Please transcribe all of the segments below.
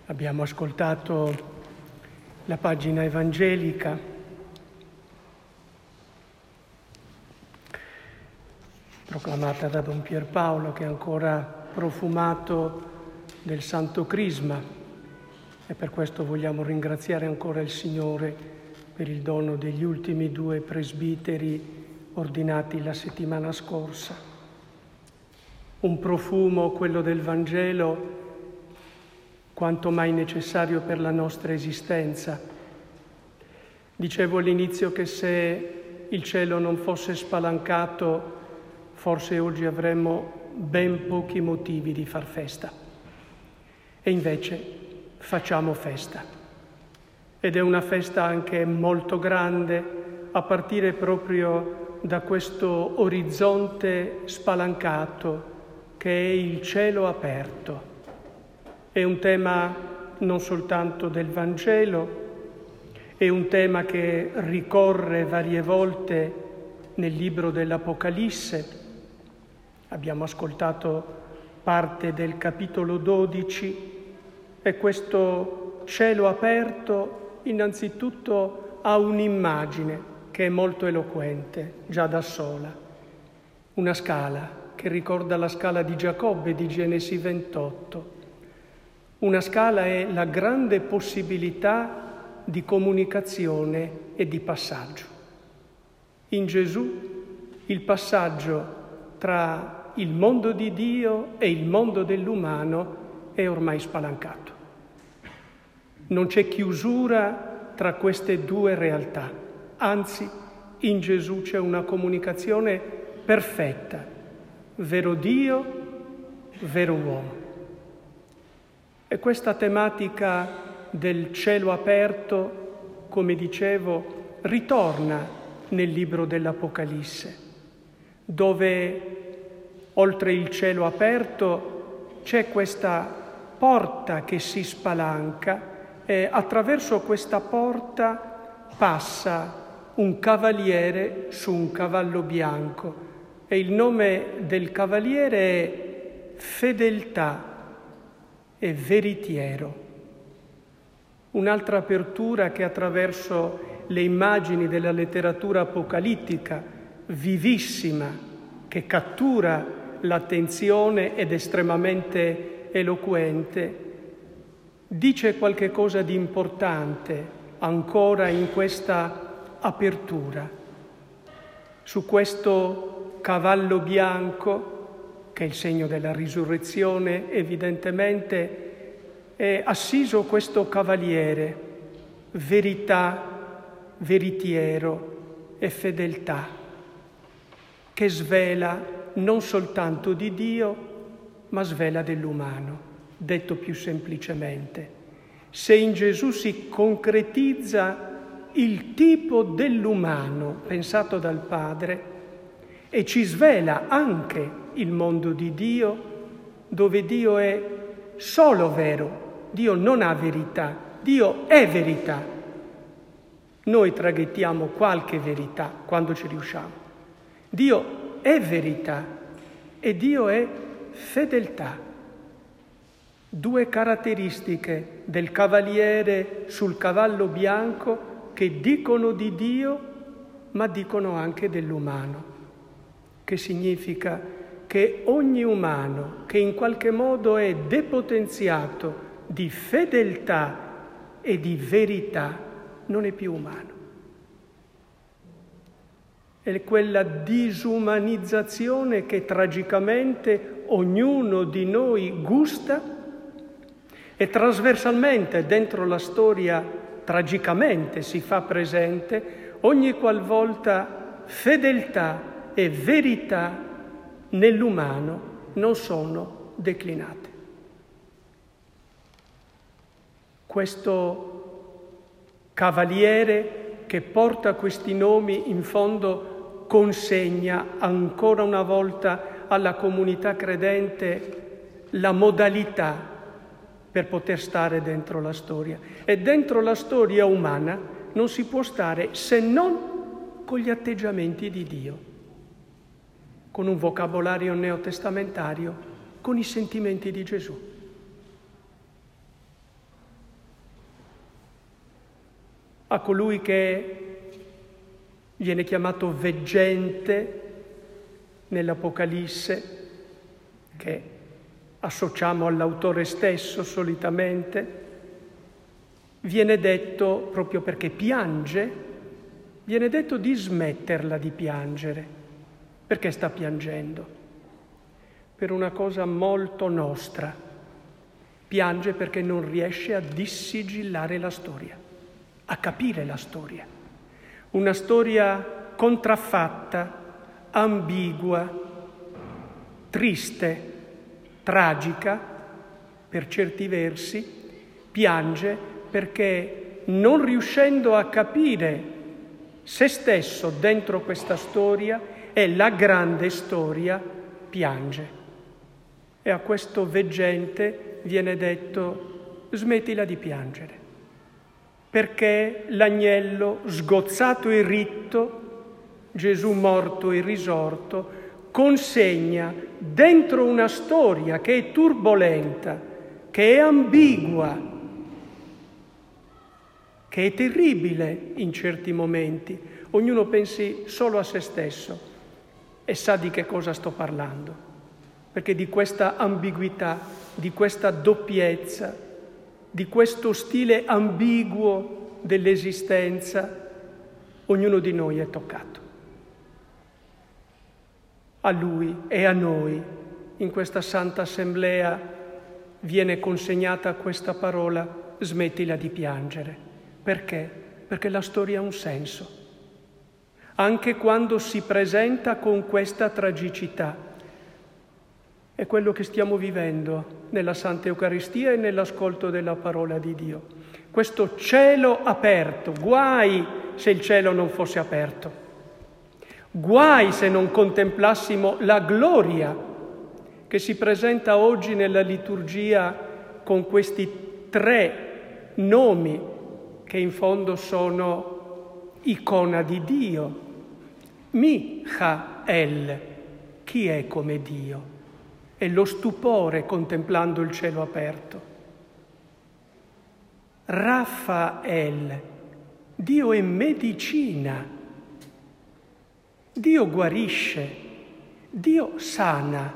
Abbiamo ascoltato la pagina evangelica proclamata da Don Pierpaolo, che è ancora profumato del Santo Crisma, e per questo vogliamo ringraziare ancora il Signore per il dono degli ultimi 2 presbiteri ordinati la settimana scorsa. Un profumo, quello del Vangelo, quanto mai necessario per la nostra esistenza. Dicevo all'inizio che se il cielo non fosse spalancato, forse oggi avremmo ben pochi motivi di far festa. E invece facciamo festa. Ed è una festa anche molto grande, a partire proprio da questo orizzonte spalancato che è il cielo aperto. È un tema non soltanto del Vangelo, è un tema che ricorre varie volte nel libro dell'Apocalisse. Abbiamo ascoltato parte del capitolo 12 e questo cielo aperto innanzitutto ha un'immagine che è molto eloquente già da sola, una scala che ricorda la scala di Giacobbe di Genesi 28. Una scala è la grande possibilità di comunicazione e di passaggio. In Gesù il passaggio tra il mondo di Dio e il mondo dell'umano è ormai spalancato. Non c'è chiusura tra queste 2 realtà, anzi in Gesù c'è una comunicazione perfetta, vero Dio, vero uomo. E questa tematica del cielo aperto, come dicevo, ritorna nel libro dell'Apocalisse, dove oltre il cielo aperto c'è questa porta che si spalanca e attraverso questa porta passa un cavaliere su un cavallo bianco e il nome del cavaliere è Fedeltà e Veritiero. Un'altra apertura che attraverso le immagini della letteratura apocalittica, vivissima, che cattura l'attenzione ed è estremamente eloquente, dice qualche cosa di importante ancora in questa apertura. Su questo cavallo bianco, che è il segno della risurrezione, evidentemente è assiso questo cavaliere, verità, veritiero e fedeltà, che svela non soltanto di Dio, ma svela dell'umano. Detto più semplicemente, se in Gesù si concretizza il tipo dell'umano pensato dal Padre e ci svela anche il mondo di Dio, dove Dio è solo vero, Dio non ha verità, Dio è verità. Noi traghettiamo qualche verità quando ci riusciamo. Dio è verità e Dio è fedeltà. 2 caratteristiche del cavaliere sul cavallo bianco che dicono di Dio, ma dicono anche dell'umano, che significa che ogni umano che in qualche modo è depotenziato di fedeltà e di verità non è più umano. È quella disumanizzazione che tragicamente ognuno di noi gusta e trasversalmente dentro la storia tragicamente si fa presente ogni qualvolta fedeltà e verità nell'umano non sono declinate. Questo cavaliere che porta questi nomi in fondo consegna ancora una volta alla comunità credente la modalità per poter stare dentro la storia. E dentro la storia umana non si può stare se non con gli atteggiamenti di Dio, con un vocabolario neotestamentario, con i sentimenti di Gesù. a colui che viene chiamato veggente nell'Apocalisse, che associamo all'autore stesso solitamente, viene detto, proprio perché piange, viene detto di smetterla di piangere. Perché sta piangendo? Per una cosa molto nostra. Piange perché non riesce a dissigillare la storia, a capire la storia. Una storia contraffatta, ambigua, triste, tragica, per certi versi, piange perché non riuscendo a capire se stesso dentro questa storia e la grande storia, piange. E a questo veggente viene detto: smettila di piangere, perché l'agnello sgozzato e ritto, Gesù morto e risorto, consegna dentro una storia che è turbolenta, che è ambigua, che è terribile in certi momenti. Ognuno pensi solo a se stesso e sa di che cosa sto parlando, perché di questa ambiguità, di questa doppiezza, di questo stile ambiguo dell'esistenza, ognuno di noi è toccato. A lui e a noi, in questa Santa Assemblea, viene consegnata questa parola: smettila di piangere. Perché? Perché la storia ha un senso, anche quando si presenta con questa tragicità. È quello che stiamo vivendo nella Santa Eucaristia e nell'ascolto della parola di Dio. Questo cielo aperto, guai se il cielo non fosse aperto, guai se non contemplassimo la gloria che si presenta oggi nella liturgia con questi 3 nomi che in fondo sono icona di Dio. Michael, chi è come Dio? È lo stupore contemplando il cielo aperto. Raffael, Dio è medicina, Dio guarisce, Dio sana.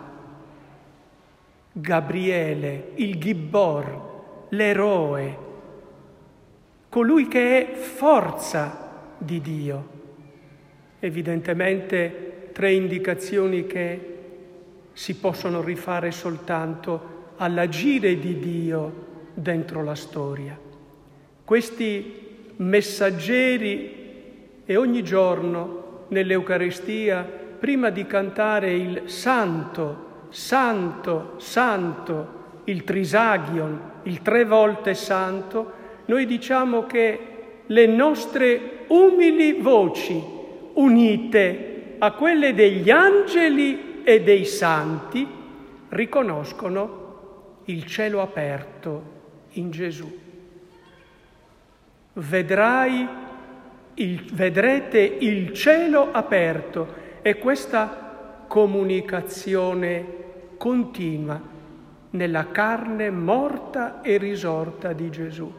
Gabriele, il Gibbor, l'eroe, colui che è forza di Dio. Evidentemente 3 indicazioni che si possono rifare soltanto all'agire di Dio dentro la storia. Questi messaggeri, e ogni giorno nell'Eucaristia, prima di cantare il Santo, Santo, Santo, il Trisagion, il 3 volte Santo, noi diciamo che le nostre umili voci, unite a quelle degli angeli e dei santi, riconoscono il cielo aperto in Gesù. Vedrete il cielo aperto, e questa comunicazione continua nella carne morta e risorta di Gesù.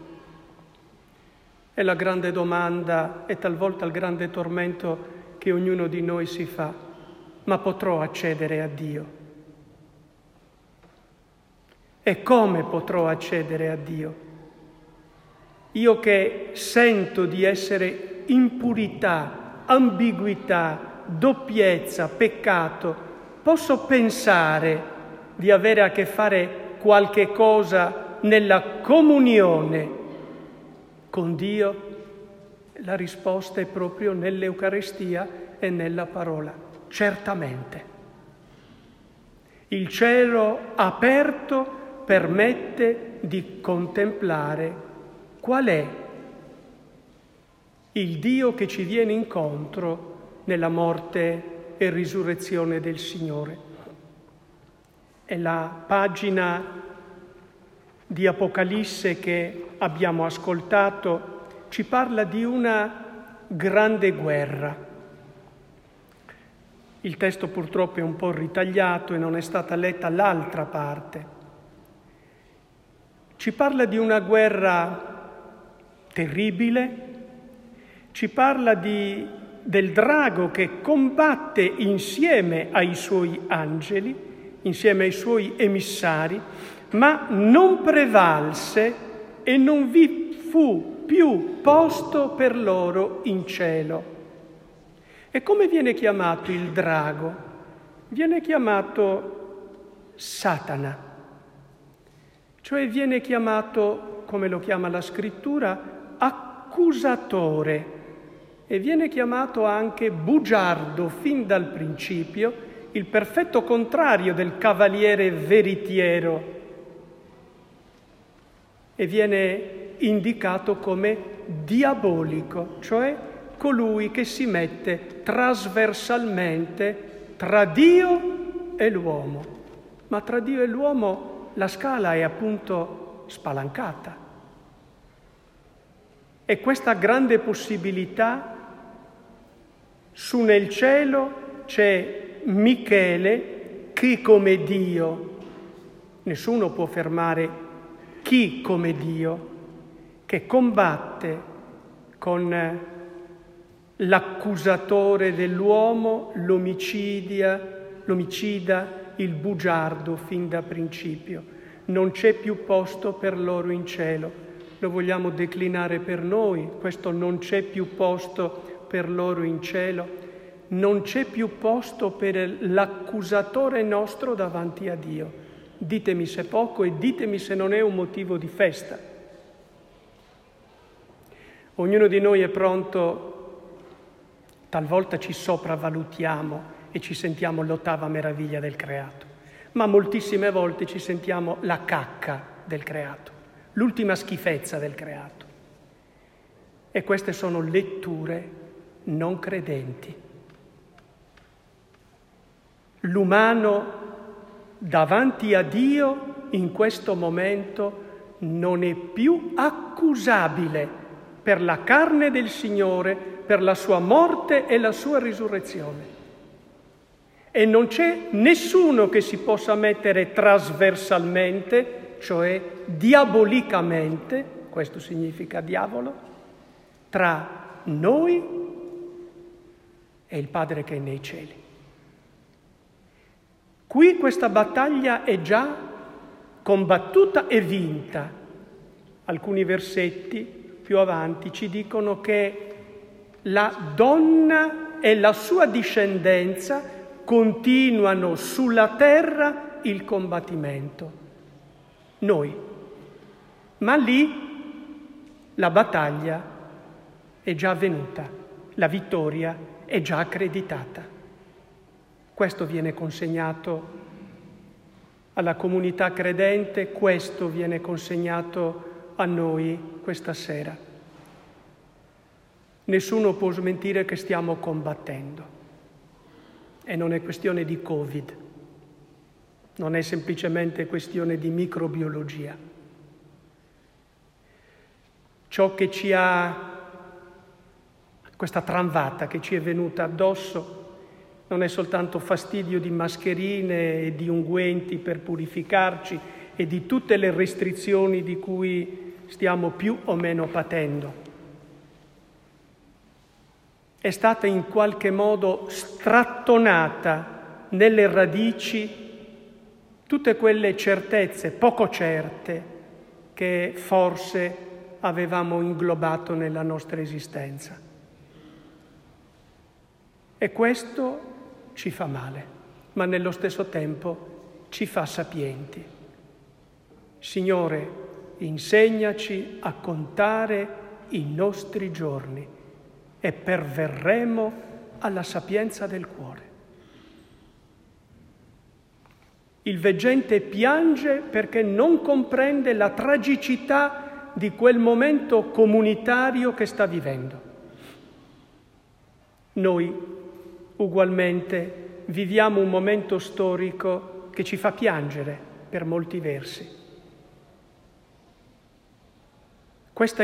È la grande domanda e talvolta il grande tormento che ognuno di noi si fa: ma potrò accedere a Dio? E come potrò accedere a Dio? Io che sento di essere impurità, ambiguità, doppiezza, peccato, posso pensare di avere a che fare qualche cosa nella comunione con Dio? La risposta è proprio nell'Eucaristia e nella parola: certamente. Il cielo aperto permette di contemplare qual è il Dio che ci viene incontro nella morte e risurrezione del Signore. È la pagina di Apocalisse che abbiamo ascoltato ci parla di una grande guerra. Il testo purtroppo è un po' ritagliato e non è stata letta l'altra parte. Ci parla di una guerra terribile, Ci parla del drago che combatte insieme ai suoi angeli, insieme ai suoi emissari, ma non prevalse e non vi fu più posto per loro in cielo. E come viene chiamato il drago? Viene chiamato Satana, cioè viene chiamato, come lo chiama la scrittura, accusatore, e viene chiamato anche bugiardo fin dal principio, il perfetto contrario del cavaliere veritiero, e viene indicato come diabolico, cioè colui che si mette trasversalmente tra Dio e l'uomo. Ma tra Dio e l'uomo la scala è appunto spalancata. E questa grande possibilità, su nel cielo c'è Michele, chi come Dio. Nessuno può fermare chi come Dio, che combatte con l'accusatore dell'uomo, l'omicida, il bugiardo fin da principio. Non c'è più posto per loro in cielo. Lo vogliamo declinare per noi, questo non c'è più posto per loro in cielo. Non c'è più posto per l'accusatore nostro davanti a Dio. Ditemi se poco e ditemi se non è un motivo di festa. Ognuno di noi è pronto, talvolta ci sopravvalutiamo e ci sentiamo l'ottava meraviglia del creato, ma moltissime volte ci sentiamo la cacca del creato, l'ultima schifezza del creato. E queste sono letture non credenti. L'umano davanti a Dio in questo momento non è più accusabile per la carne del Signore, per la sua morte e la sua risurrezione. E non c'è nessuno che si possa mettere trasversalmente, cioè diabolicamente, questo significa diavolo, tra noi e il Padre che è nei cieli. Qui questa battaglia è già combattuta e vinta. Alcuni versetti più avanti ci dicono che la donna e la sua discendenza continuano sulla terra il combattimento. Noi. Ma lì la battaglia è già avvenuta, la vittoria è già accreditata. Questo viene consegnato alla comunità credente, questo viene consegnato a noi questa sera. Nessuno può smentire che stiamo combattendo. E non è questione di Covid, non è semplicemente questione di microbiologia. Ciò che ci ha, questa tramvata che ci è venuta addosso, non è soltanto fastidio di mascherine e di unguenti per purificarci e di tutte le restrizioni di cui stiamo più o meno patendo. È stata in qualche modo strattonata nelle radici tutte quelle certezze poco certe che forse avevamo inglobato nella nostra esistenza. E questo ci fa male, ma nello stesso tempo ci fa sapienti. Signore, insegnaci a contare i nostri giorni e perverremo alla sapienza del cuore. Il veggente piange perché non comprende la tragicità di quel momento comunitario che sta vivendo. Noi ugualmente viviamo un momento storico che ci fa piangere per molti versi. A questa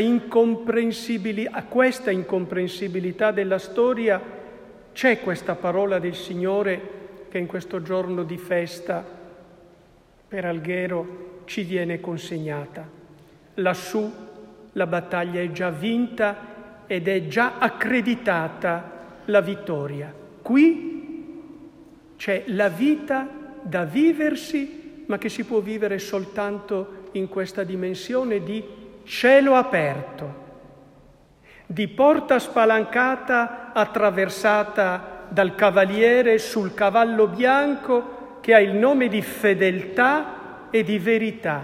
incomprensibilità della storia c'è questa parola del Signore che in questo giorno di festa per Alghero ci viene consegnata. Lassù la battaglia è già vinta ed è già accreditata la vittoria. Qui c'è la vita da viversi, ma che si può vivere soltanto in questa dimensione di cielo aperto, di porta spalancata attraversata dal cavaliere sul cavallo bianco che ha il nome di fedeltà e di verità.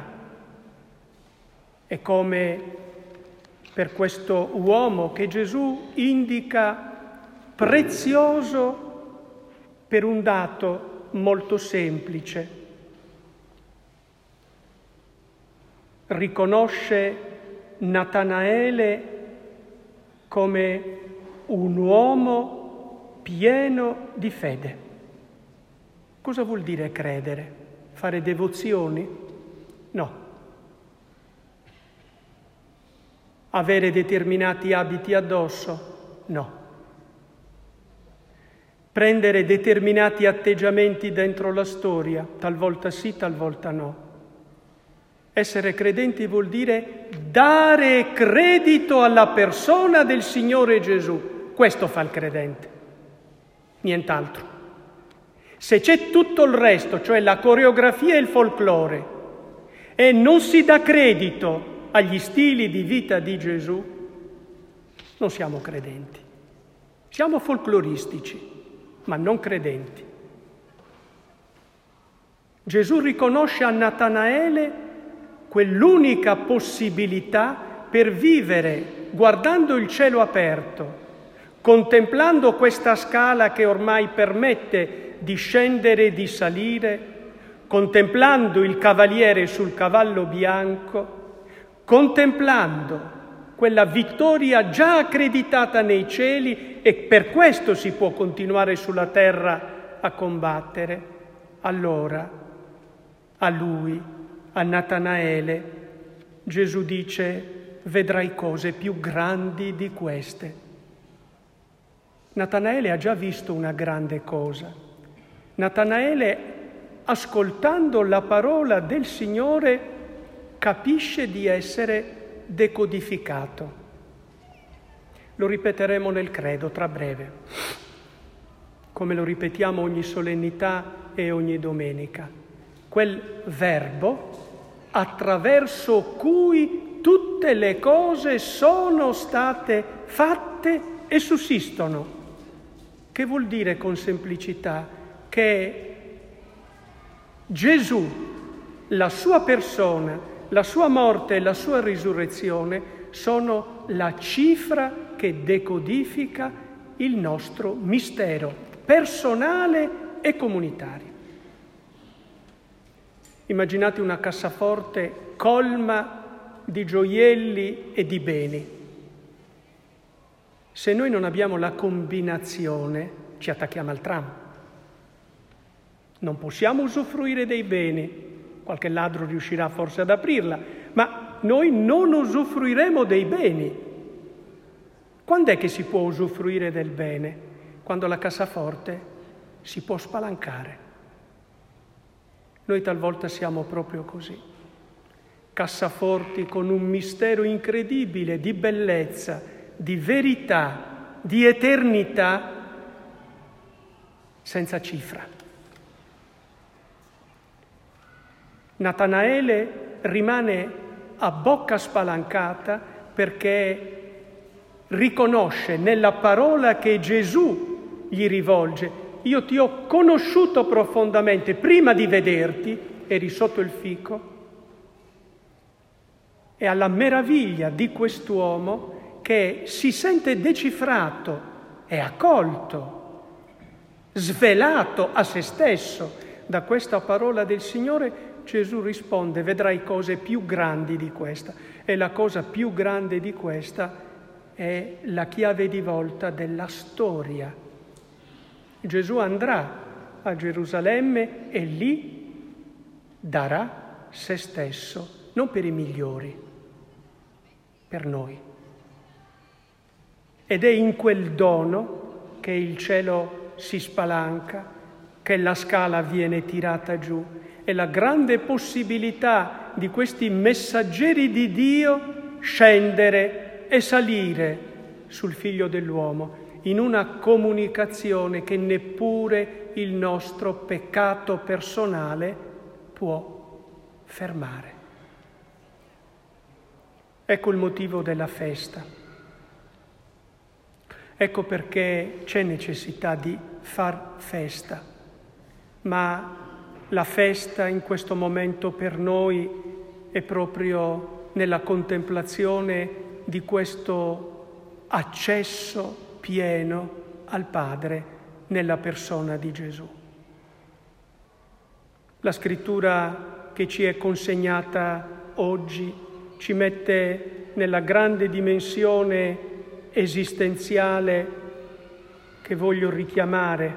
È come per questo uomo che Gesù indica prezioso per un dato molto semplice. Riconosce Natanaele come un uomo pieno di fede. Cosa vuol dire credere? Fare devozioni? No. Avere determinati abiti addosso? No. Prendere determinati atteggiamenti dentro la storia, talvolta sì, talvolta no. Essere credenti vuol dire dare credito alla persona del Signore Gesù. Questo fa il credente, nient'altro. Se c'è tutto il resto, cioè la coreografia e il folklore, e non si dà credito agli stili di vita di Gesù, non siamo credenti. Siamo folcloristici, ma non credenti. Gesù riconosce a Natanaele quell'unica possibilità per vivere guardando il cielo aperto, contemplando questa scala che ormai permette di scendere e di salire, contemplando il cavaliere sul cavallo bianco, contemplando quella vittoria già accreditata nei cieli, e per questo si può continuare sulla terra a combattere. Allora, a lui, a Natanaele, Gesù dice: vedrai cose più grandi di queste. Natanaele ha già visto una grande cosa. Natanaele, ascoltando la parola del Signore, capisce di essere decodificato. Lo ripeteremo nel credo tra breve, come lo ripetiamo ogni solennità e ogni domenica. Quel verbo attraverso cui tutte le cose sono state fatte e sussistono. Che vuol dire con semplicità? Che Gesù, la sua persona, la sua morte e la sua risurrezione sono la cifra che decodifica il nostro mistero personale e comunitario. Immaginate una cassaforte colma di gioielli e di beni. Se noi non abbiamo la combinazione, ci attacchiamo al tram. Non possiamo usufruire dei beni. Qualche ladro riuscirà forse ad aprirla, ma noi non usufruiremo dei beni. Quando è che si può usufruire del bene? Quando la cassaforte si può spalancare. Noi talvolta siamo proprio così, cassaforti con un mistero incredibile di bellezza, di verità, di eternità, senza cifra. Natanaele rimane a bocca spalancata perché riconosce nella parola che Gesù gli rivolge: io ti ho conosciuto profondamente prima di vederti, eri sotto il fico. E alla meraviglia di quest'uomo che si sente decifrato e accolto, svelato a se stesso da questa parola del Signore, Gesù risponde: vedrai cose più grandi di questa. E la cosa più grande di questa è la chiave di volta della storia. Gesù andrà a Gerusalemme e lì darà se stesso, non per i migliori, per noi. Ed è in quel dono che il cielo si spalanca, che la scala viene tirata giù, e la grande possibilità di questi messaggeri di Dio scendere e salire sul Figlio dell'uomo, in una comunicazione che neppure il nostro peccato personale può fermare. Ecco il motivo della festa. Ecco perché c'è necessità di far festa. Ma la festa in questo momento per noi è proprio nella contemplazione di questo accesso pieno al Padre nella persona di Gesù. La scrittura che ci è consegnata oggi ci mette nella grande dimensione esistenziale che voglio richiamare.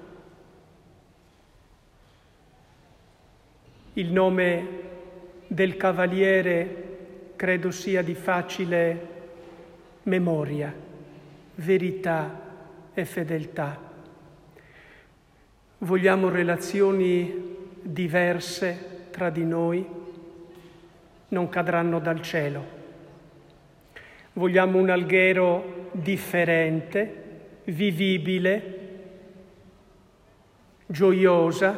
Il nome del Cavaliere credo sia di facile memoria, verità e fedeltà. Vogliamo relazioni diverse tra di noi? Non cadranno dal cielo. Vogliamo un alghero differente, vivibile, gioiosa?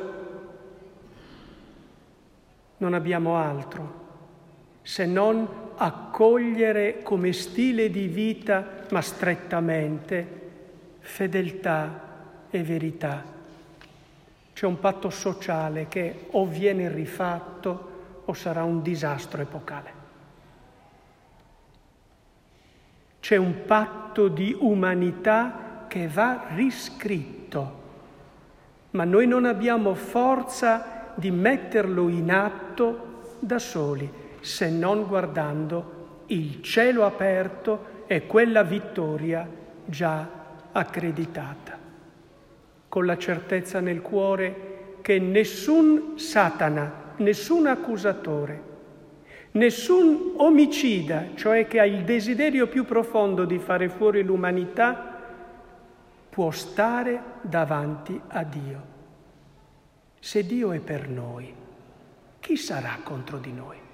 Non abbiamo altro se non accogliere come stile di vita, ma strettamente, fedeltà e verità. C'è un patto sociale che o viene rifatto o sarà un disastro epocale. C'è un patto di umanità che va riscritto, ma noi non abbiamo forza di metterlo in atto da soli, se non guardando il cielo aperto e quella vittoria già accreditata, con la certezza nel cuore che nessun Satana, nessun accusatore, nessun omicida, cioè che ha il desiderio più profondo di fare fuori l'umanità, può stare davanti a Dio. Se Dio è per noi, chi sarà contro di noi?